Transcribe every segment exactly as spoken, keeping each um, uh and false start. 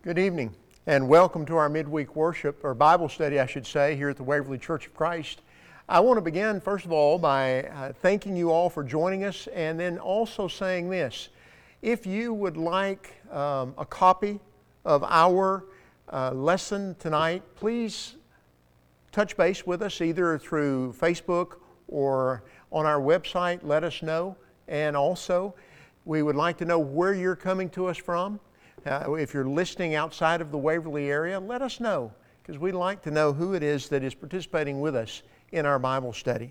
Good evening, and welcome to our midweek worship, or Bible study, I should say, here at the Waverly Church of Christ. I want to begin, first of all, by uh, thanking you all for joining us, and then also saying this. If you would like um, a copy of our uh, lesson tonight, please touch base with us either through Facebook or on our website. Let us know. And also, we would like to know where you're coming to us from. Uh, if you're listening outside of the Waverly area, let us know, because we'd like to know who it is that is participating with us in our Bible study.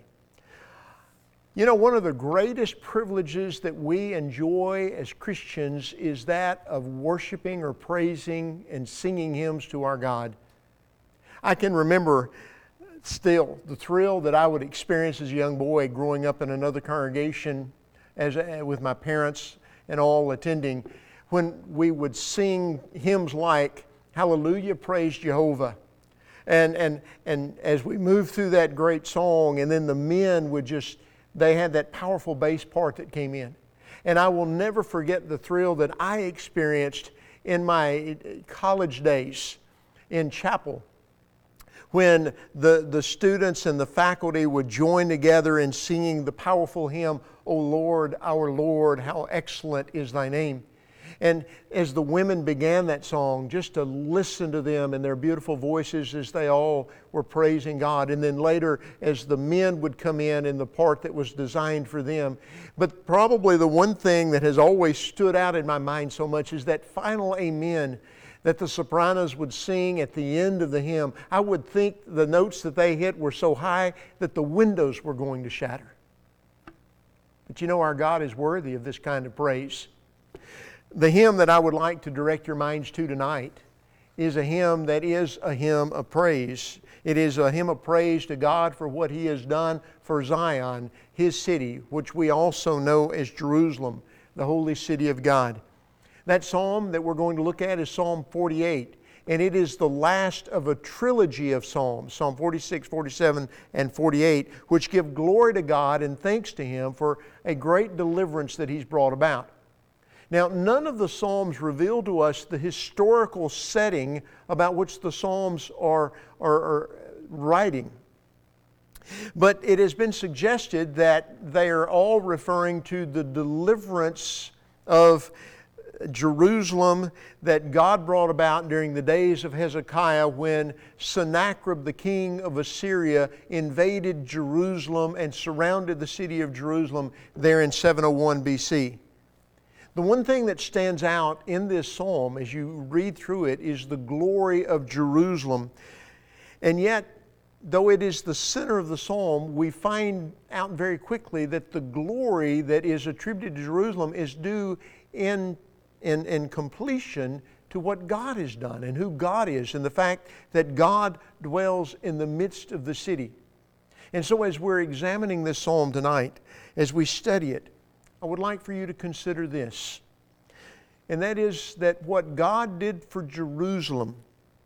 You know, one of the greatest privileges that we enjoy as Christians is that of worshiping or praising and singing hymns to our God. I can remember still the thrill that I would experience as a young boy growing up in another congregation as with my parents and all attending, when we would sing hymns like Hallelujah, Praise Jehovah. And, and, and as we moved through that great song, and then the men would just, they had that powerful bass part that came in. And I will never forget the thrill that I experienced in my college days in chapel, when the, the students and the faculty would join together in singing the powerful hymn, O Lord, our Lord, how excellent is thy name. And as the women began that song, just to listen to them and their beautiful voices as they all were praising God. And then later, as the men would come in in the part that was designed for them. But probably the one thing that has always stood out in my mind so much is that final amen that the sopranos would sing at the end of the hymn. I would think the notes that they hit were so high that the windows were going to shatter. But you know, our God is worthy of this kind of praise. The hymn that I would like to direct your minds to tonight is a hymn that is a hymn of praise. It is a hymn of praise to God for what He has done for Zion, His city, which we also know as Jerusalem, the holy city of God. That psalm that we're going to look at is Psalm forty-eight, and it is the last of a trilogy of psalms, Psalm forty-six, forty-seven, and forty-eight, which give glory to God and thanks to Him for a great deliverance that He's brought about. Now, none of the Psalms reveal to us the historical setting about which the Psalms are, are, are writing. But it has been suggested that they are all referring to the deliverance of Jerusalem that God brought about during the days of Hezekiah, when Sennacherib, the king of Assyria, invaded Jerusalem and surrounded the city of Jerusalem there in seven oh one B C. The one thing that stands out in this psalm as you read through it is the glory of Jerusalem. And yet, though it is the center of the psalm, we find out very quickly that the glory that is attributed to Jerusalem is due in, in, in completion to what God has done and who God is, and the fact that God dwells in the midst of the city. And so as we're examining this psalm tonight, as we study it, I would like for you to consider this, and that is that what God did for Jerusalem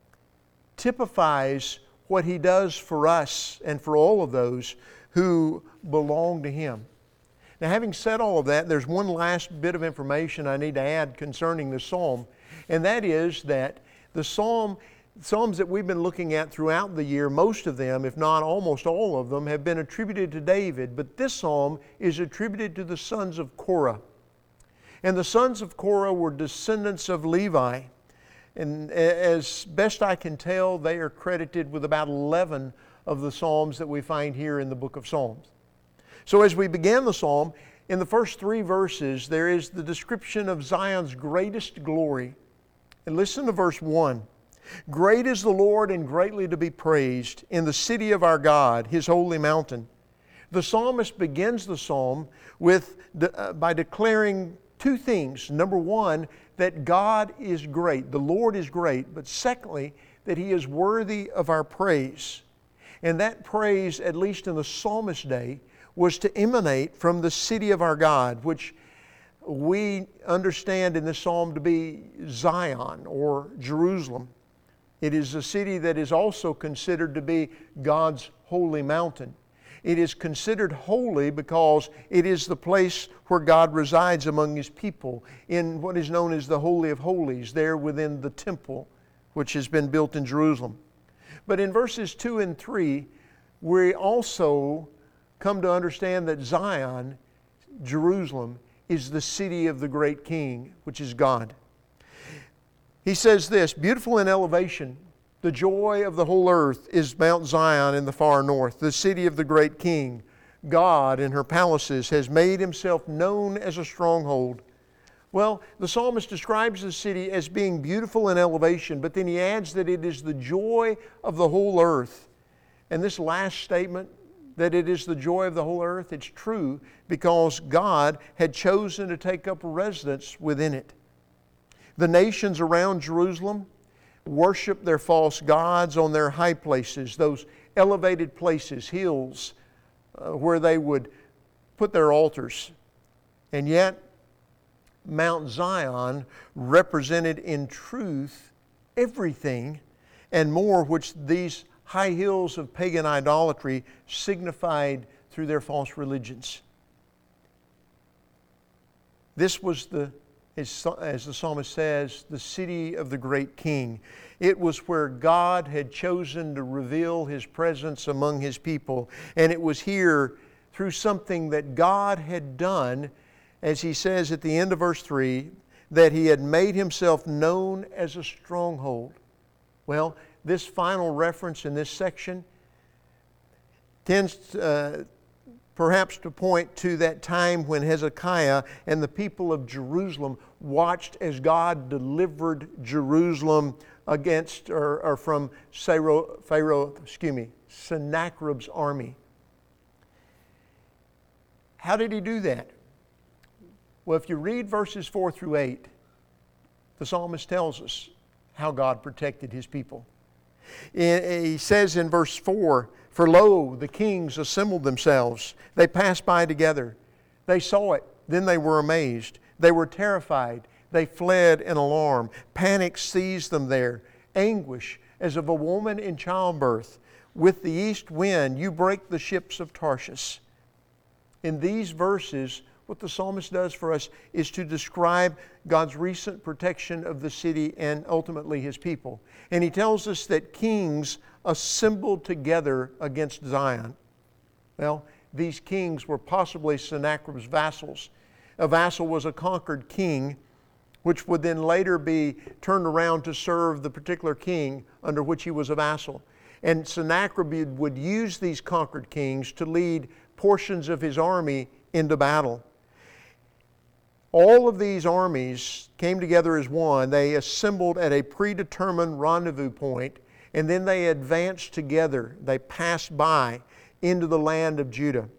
typifies what He does for us and for all of those who belong to Him. Now, having said all of that, there's one last bit of information I need to add concerning the psalm, and that is that the psalm Psalms that we've been looking at throughout the year, most of them, if not almost all of them, have been attributed to David, but this psalm is attributed to the sons of Korah. And the sons of Korah were descendants of Levi. And as best I can tell, they are credited with about eleven of the psalms that we find here in the book of Psalms. So as we began the psalm, in the first three verses, there is the description of Zion's greatest glory. And listen to verse one. Great is the Lord and greatly to be praised in the city of our God, His holy mountain. The psalmist begins the psalm with uh, by declaring two things. Number one, that God is great, the Lord is great, but secondly, that He is worthy of our praise. And that praise, at least in the psalmist's day, was to emanate from the city of our God, which we understand in this psalm to be Zion or Jerusalem. It is a city that is also considered to be God's holy mountain. It is considered holy because it is the place where God resides among His people in what is known as the Holy of Holies, there within the temple which has been built in Jerusalem. But in verses two and three, we also come to understand that Zion, Jerusalem, is the city of the great King, which is God. He says this, beautiful in elevation, the joy of the whole earth is Mount Zion in the far north, the city of the great King. God in her palaces has made Himself known as a stronghold. Well, the psalmist describes the city as being beautiful in elevation, but then he adds that it is the joy of the whole earth. And this last statement, that it is the joy of the whole earth, it's true because God had chosen to take up residence within it. The nations around Jerusalem worship their false gods on their high places, those elevated places, hills, uh, where they would put their altars. And yet, Mount Zion represented in truth everything and more which these high hills of pagan idolatry signified through their false religions. This was the, as the psalmist says, the city of the great King. It was where God had chosen to reveal His presence among His people. And it was here through something that God had done, as He says at the end of verse three, that He had made Himself known as a stronghold. Well, this final reference in this section tends uh, perhaps to point to that time when Hezekiah and the people of Jerusalem watched as God delivered Jerusalem against or, or from Pharaoh, Pharaoh, excuse me, Sennacherib's army. How did He do that? Well, if you read verses four through eight, the psalmist tells us how God protected His people. He says in verse four, "For lo, the kings assembled themselves. They passed by together. They saw it, then they were amazed. They were terrified. They fled in alarm. Panic seized them there. Anguish as of a woman in childbirth. With the east wind you break the ships of Tarshish." In these verses, what the psalmist does for us is to describe God's recent protection of the city and ultimately His people. And he tells us that kings assembled together against Zion. Well, these kings were possibly Sennacherib's vassals. A vassal was a conquered king, which would then later be turned around to serve the particular king under which he was a vassal. And Sennacherib would use these conquered kings to lead portions of his army into battle. All of these armies came together as one. They assembled at a predetermined rendezvous point, and then they advanced together. They passed by into the land of Judah.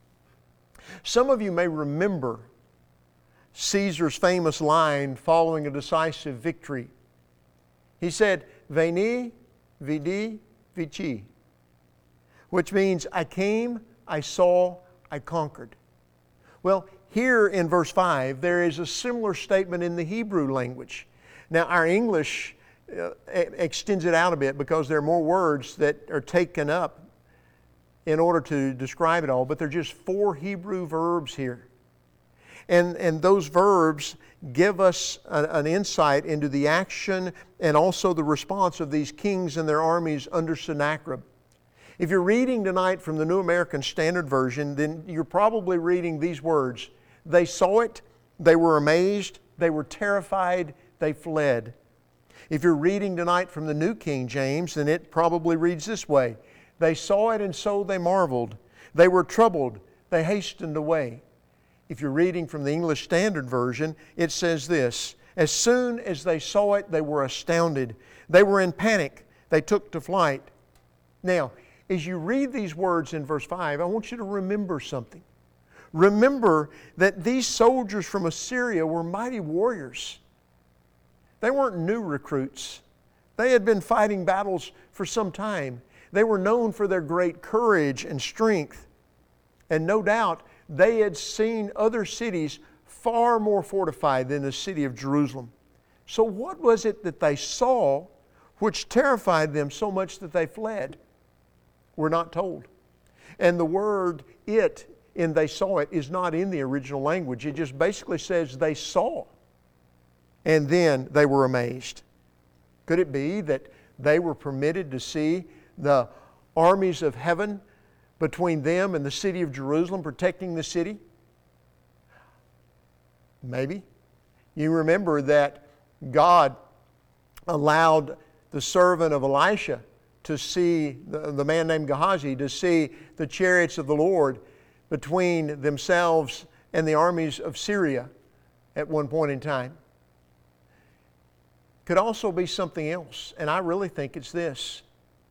Some of you may remember Caesar's famous line following a decisive victory. He said, "Veni, vidi, vici," which means I came, I saw, I conquered. Well, here in verse five, there is a similar statement in the Hebrew language. Now, our English uh, extends it out a bit because there are more words that are taken up in order to describe it all, but there are just four Hebrew verbs here. And, and those verbs give us a, an insight into the action and also the response of these kings and their armies under Sennacherib. If you're reading tonight from the New American Standard Version, then you're probably reading these words. They saw it, they were amazed, they were terrified, they fled. If you're reading tonight from the New King James, then it probably reads this way. They saw it and so they marveled. They were troubled, they hastened away. If you're reading from the English Standard Version, it says this. As soon as they saw it, they were astounded. They were in panic. They took to flight. Now, as you read these words in verse five, I want you to remember something. Remember that these soldiers from Assyria were mighty warriors. They weren't new recruits. They had been fighting battles for some time. They were known for their great courage and strength. And no doubt, they had seen other cities far more fortified than the city of Jerusalem. So what was it that they saw which terrified them so much that they fled? We're not told. And the word it in they saw it is not in the original language. It just basically says they saw. And then they were amazed. Could it be that they were permitted to see the armies of heaven between them and the city of Jerusalem, protecting the city? Maybe. You remember that God allowed the servant of Elisha to see, the, the man named Gehazi, to see the chariots of the Lord between themselves and the armies of Syria at one point in time. Could also be something else, and I really think it's this.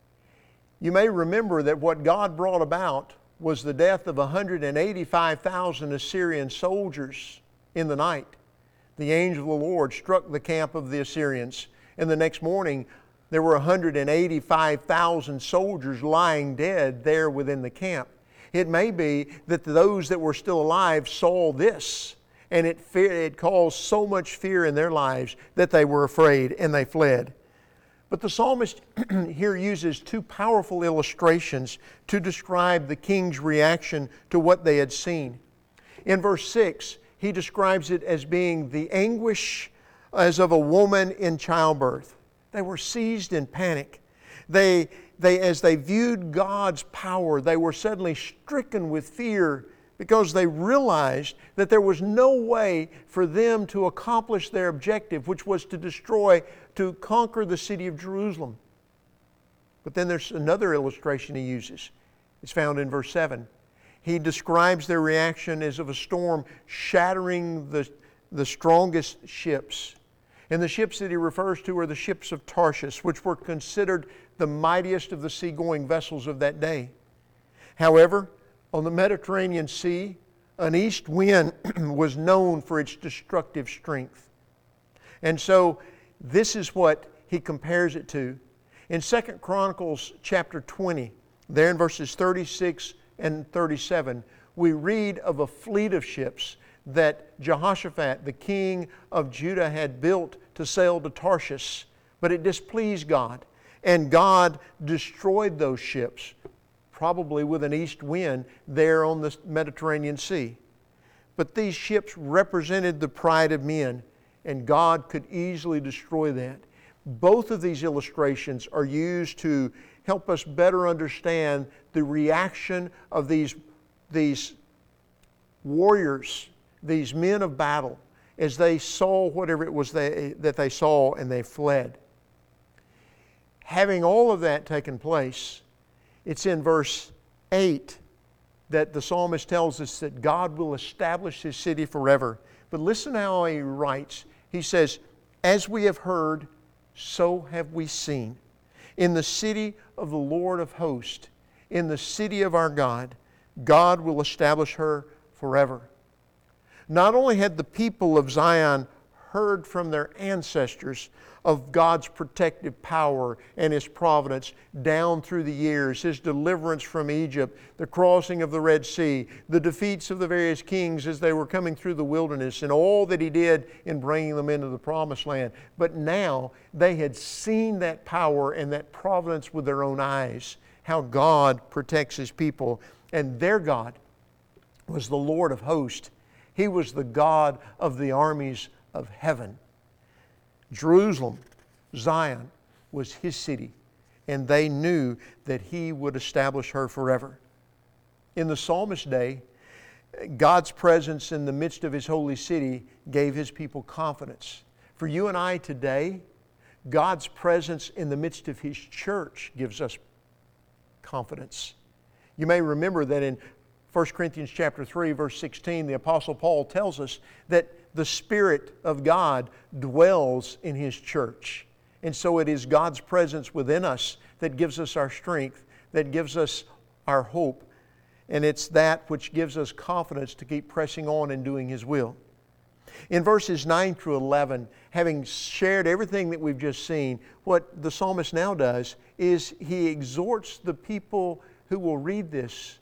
You may remember that what God brought about was the death of one hundred eighty-five thousand Assyrian soldiers in the night. The angel of the Lord struck the camp of the Assyrians, and the next morning there were one hundred eighty-five thousand soldiers lying dead there within the camp. It may be that those that were still alive saw this, and it, fear, it caused so much fear in their lives that they were afraid and they fled. But the psalmist here uses two powerful illustrations to describe the king's reaction to what they had seen. In verse six, he describes it as being the anguish as of a woman in childbirth. They were seized in panic. They, they, as they viewed God's power, they were suddenly stricken with fear because they realized that there was no way for them to accomplish their objective, which was to destroy, to conquer the city of Jerusalem. But then there's another illustration he uses. It's found in verse seven. He describes their reaction as of a storm shattering the, the strongest ships. And the ships that he refers to are the ships of Tarshish, which were considered the mightiest of the seagoing vessels of that day. However, on the Mediterranean Sea, an east wind was known for its destructive strength. And so this is what he compares it to. In Second Chronicles chapter twenty, there in verses thirty-six and thirty-seven, we read of a fleet of ships that Jehoshaphat, the king of Judah, had built to sail to Tarshish, but it displeased God. And God destroyed those ships, probably with an east wind there on the Mediterranean Sea. But these ships represented the pride of men, and God could easily destroy that. Both of these illustrations are used to help us better understand the reaction of these, these warriors, these men of battle, as they saw whatever it was they, that they saw, and they fled. Having all of that taken place, it's in verse eight that the psalmist tells us that God will establish His city forever. But listen how he writes. He says, "As we have heard, so have we seen. In the city of the Lord of hosts, in the city of our God, God will establish her forever." Not only had the people of Zion heard from their ancestors of God's protective power and His providence down through the years, His deliverance from Egypt, the crossing of the Red Sea, the defeats of the various kings as they were coming through the wilderness, and all that He did in bringing them into the Promised Land. But now they had seen that power and that providence with their own eyes, how God protects His people. And their God was the Lord of hosts. He was the God of the armies of heaven. Jerusalem, Zion, was His city, and they knew that He would establish her forever. In the psalmist's day, God's presence in the midst of His holy city gave His people confidence. For you and I today, God's presence in the midst of His church gives us confidence. You may remember that in First Corinthians chapter three, verse sixteen, the Apostle Paul tells us that the Spirit of God dwells in His church. And so it is God's presence within us that gives us our strength, that gives us our hope. And it's that which gives us confidence to keep pressing on and doing His will. In verses nine through eleven, having shared everything that we've just seen, what the psalmist now does is he exhorts the people who will read this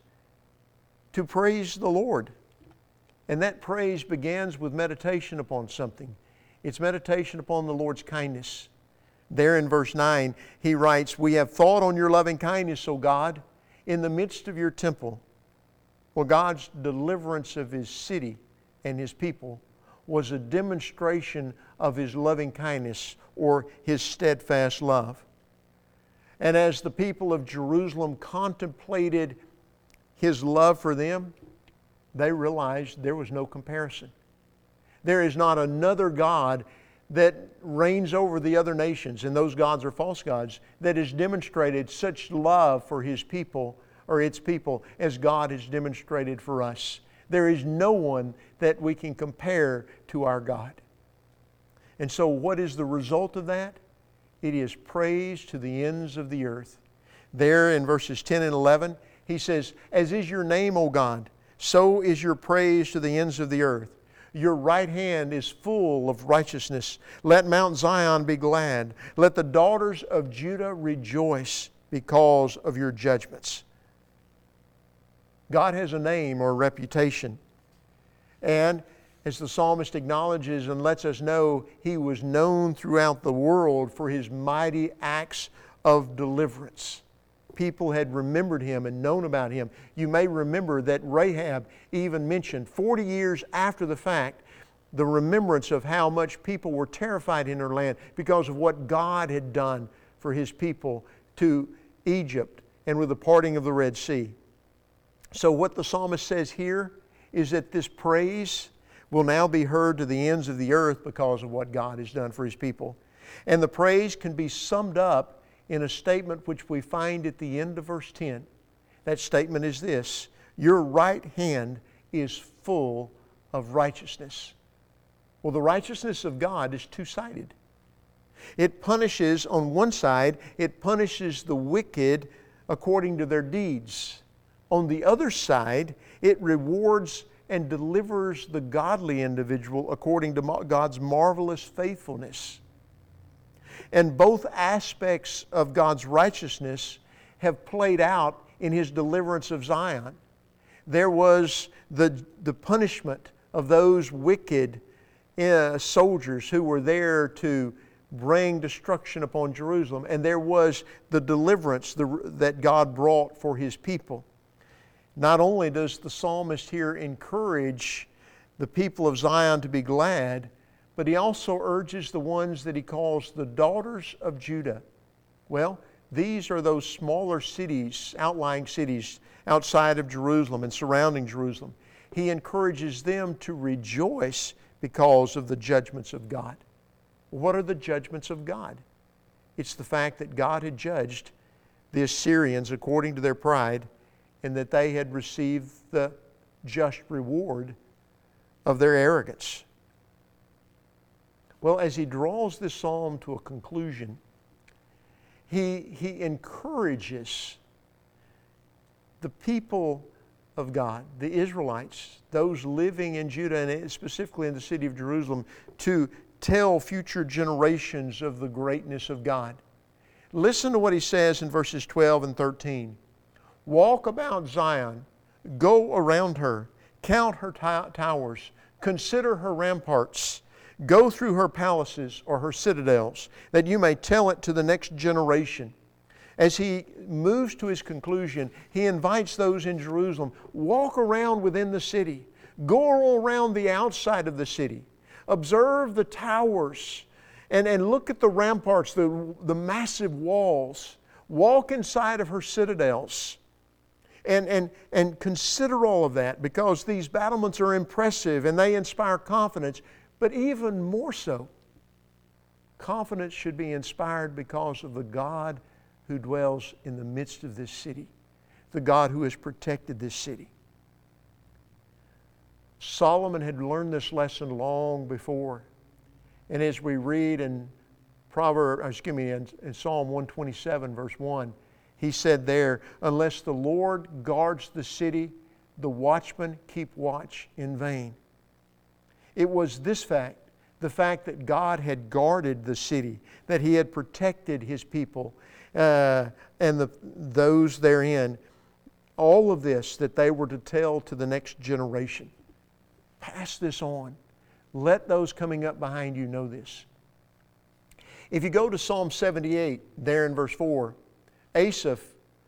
to praise the Lord. And that praise begins with meditation upon something. It's meditation upon the Lord's kindness. There in verse nine, he writes, "We have thought on your loving kindness, O God, in the midst of your temple. Well, God's deliverance of His city and His people was a demonstration of His loving kindness or His steadfast love. And as the people of Jerusalem contemplated His love for them, they realized there was no comparison. There is not another God that reigns over the other nations, and those gods are false gods, that has demonstrated such love for His people or its people as God has demonstrated for us. There is no one that we can compare to our God. And so what is the result of that? It is praise to the ends of the earth. There in verses ten and eleven, He says, "As is your name, O God, so is your praise to the ends of the earth. Your right hand is full of righteousness. Let Mount Zion be glad. Let the daughters of Judah rejoice because of your judgments." God has a name or a reputation. And as the psalmist acknowledges and lets us know, He was known throughout the world for His mighty acts of deliverance. People had remembered Him and known about Him. You may remember that Rahab even mentioned forty years after the fact the remembrance of how much people were terrified in her land because of what God had done for His people to Egypt and with the parting of the Red Sea. So what the psalmist says here is that this praise will now be heard to the ends of the earth because of what God has done for His people. And the praise can be summed up in a statement which we find at the end of verse ten. That statement is this: "Your right hand is full of righteousness." Well, the righteousness of God is two-sided. It punishes, on one side, it punishes the wicked according to their deeds. On the other side, it rewards and delivers the godly individual according to God's marvelous faithfulness. And both aspects of God's righteousness have played out in His deliverance of Zion. There was the, the punishment of those wicked uh, soldiers who were there to bring destruction upon Jerusalem, and there was the deliverance the, that God brought for His people. Not only does the psalmist here encourage the people of Zion to be glad, but he also urges the ones that he calls the daughters of Judah. Well, these are those smaller cities, outlying cities outside of Jerusalem and surrounding Jerusalem. He encourages them to rejoice because of the judgments of God. What are the judgments of God? It's the fact that God had judged the Assyrians according to their pride, and that they had received the just reward of their arrogance. Well, as he draws this psalm to a conclusion, he, he encourages the people of God, the Israelites, those living in Judah and specifically in the city of Jerusalem, to tell future generations of the greatness of God. Listen to what he says in verses twelve and thirteen. "Walk about Zion, go around her, count her t- towers, consider her ramparts, go through her palaces or her citadels, that you may tell it to the next generation." As he moves to his conclusion, he invites those in Jerusalem, walk around within the city, go around the outside of the city, observe the towers, and, and look at the ramparts, the, the massive walls, walk inside of her citadels. And, and, and consider all of that, because these battlements are impressive and they inspire confidence. But even more so, confidence should be inspired because of the God who dwells in the midst of this city, the God who has protected this city. Solomon had learned this lesson long before. And as we read in Proverbs, excuse me, in, in Psalm one twenty-seven, verse one, he said there, "Unless the Lord guards the city, the watchmen keep watch in vain." It was this fact, the fact that God had guarded the city, that He had protected His people uh, and the, those therein, all of this that they were to tell to the next generation. Pass this on. Let those coming up behind you know this. If you go to Psalm seventy-eight, there in verse four, Asaph,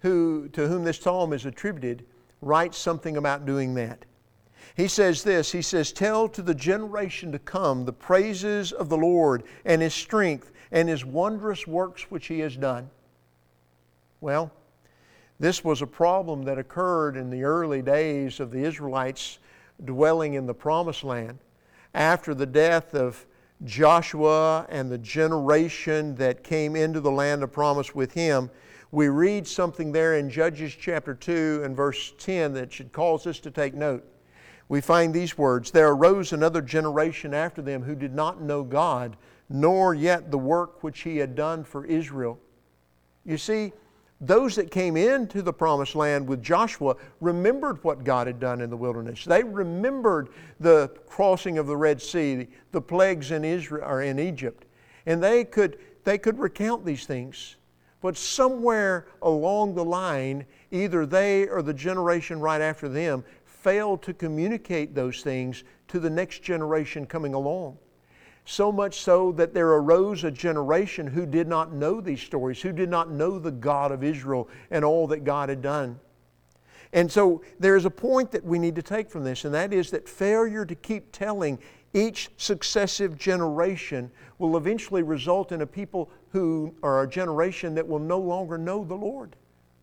who, to whom this psalm is attributed, writes something about doing that. He says this, he says, "Tell to the generation to come the praises of the Lord and His strength and His wondrous works which He has done." Well, this was a problem that occurred in the early days of the Israelites dwelling in the Promised Land. After the death of Joshua and the generation that came into the land of promise with him, we read something there in Judges chapter two and verse ten that should cause us to take note. We find these words, "There arose another generation after them who did not know God, nor yet the work which He had done for Israel." You see, those that came into the Promised Land with Joshua remembered what God had done in the wilderness. They remembered the crossing of the Red Sea, the plagues in Israel or in Egypt, and they could they could recount these things. But somewhere along the line, either they or the generation right after them failed to communicate those things to the next generation coming along. So much so that there arose a generation who did not know these stories, who did not know the God of Israel and all that God had done. And so there is a point that we need to take from this, and that is that failure to keep telling each successive generation will eventually result in a people who are a generation that will no longer know the Lord.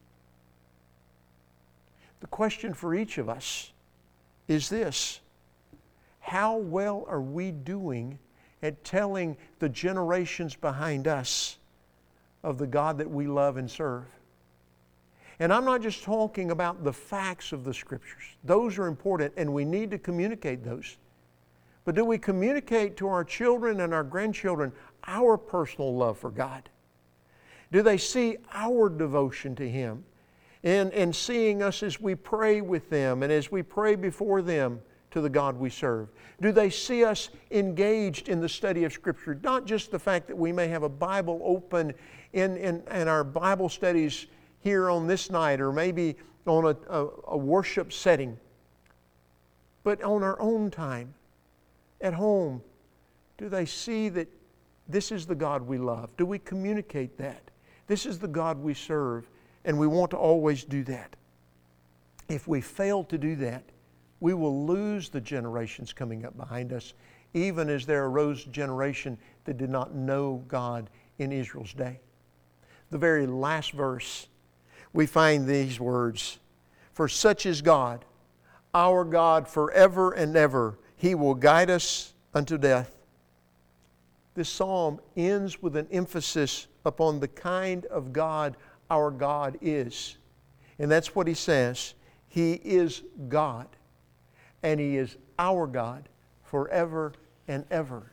The question for each of us is this: how well are we doing at telling the generations behind us of the God that we love and serve? And I'm not just talking about the facts of the Scriptures. Those are important and we need to communicate those. But do we communicate to our children and our grandchildren our personal love for God? Do they see our devotion to Him and, and seeing us as we pray with them and as we pray before them to the God we serve? Do they see us engaged in the study of Scripture? Not just the fact that we may have a Bible open in, in, in our Bible studies here on this night or maybe on a, a, a worship setting, but on our own time, at home. Do they see that this is the God we love? Do we communicate that? This is the God we serve, and we want to always do that. If we fail to do that, we will lose the generations coming up behind us, even as there arose a generation that did not know God in Israel's day. The very last verse, we find these words, "For such is God, our God forever and ever. He will guide us unto death." This psalm ends with an emphasis upon the kind of God our God is. And that's what he says. He is God. And He is our God forever and ever.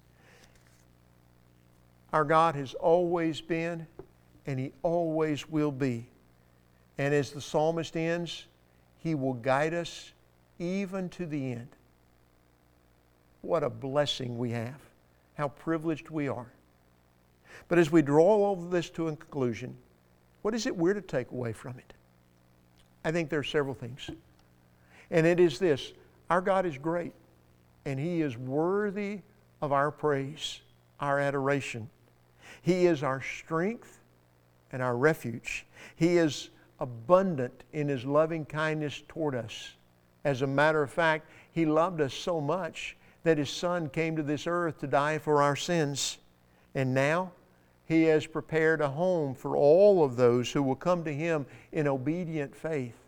Our God has always been, and He always will be. And as the psalmist ends, He will guide us even to the end. What a blessing we have. How privileged we are. But as we draw all of this to a conclusion, what is it we're to take away from it? I think there are several things. And it is this: our God is great, and He is worthy of our praise, our adoration. He is our strength and our refuge. He is abundant in His loving kindness toward us. As a matter of fact, He loved us so much that His Son came to this earth to die for our sins. And now He has prepared a home for all of those who will come to Him in obedient faith.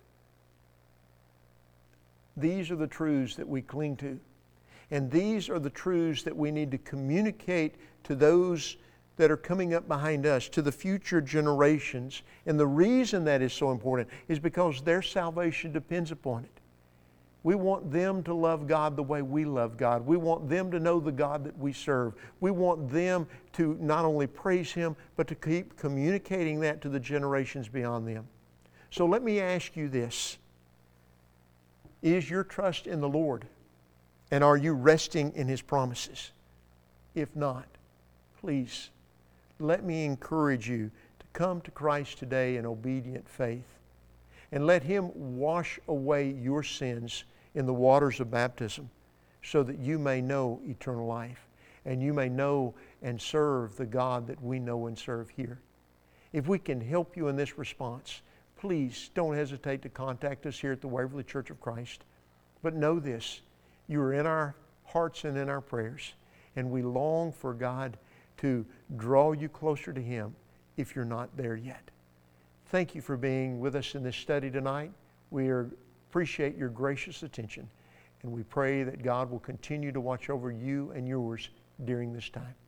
These are the truths that we cling to. And these are the truths that we need to communicate to those that are coming up behind us, to the future generations. And the reason that is so important is because their salvation depends upon it. We want them to love God the way we love God. We want them to know the God that we serve. We want them to not only praise Him, but to keep communicating that to the generations beyond them. So let me ask you this. Is your trust in the Lord? And are you resting in His promises? If not, please, let me encourage you to come to Christ today in obedient faith and let Him wash away your sins in the waters of baptism so that you may know eternal life and you may know and serve the God that we know and serve here. If we can help you in this response, please don't hesitate to contact us here at the Waverly Church of Christ. But know this, you are in our hearts and in our prayers, and we long for God to draw you closer to Him if you're not there yet. Thank you for being with us in this study tonight. We are, appreciate your gracious attention, and we pray that God will continue to watch over you and yours during this time.